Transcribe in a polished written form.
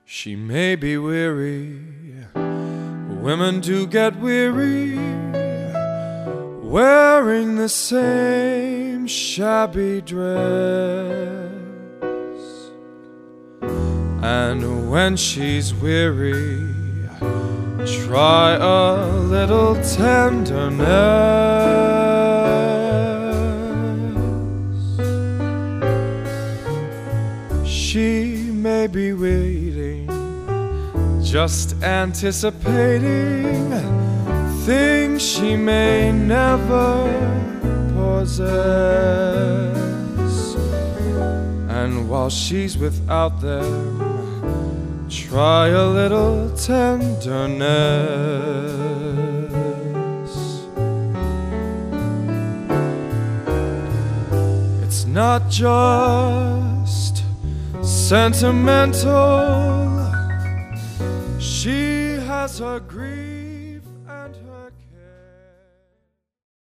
She may be weary, women do get weary, wearing the same shabby dress. And when she's weary, try a little tenderness. She may be waiting, just anticipating things she may never possess. And while she's without them, try a little tenderness. It's not just sentimental. She has her grief.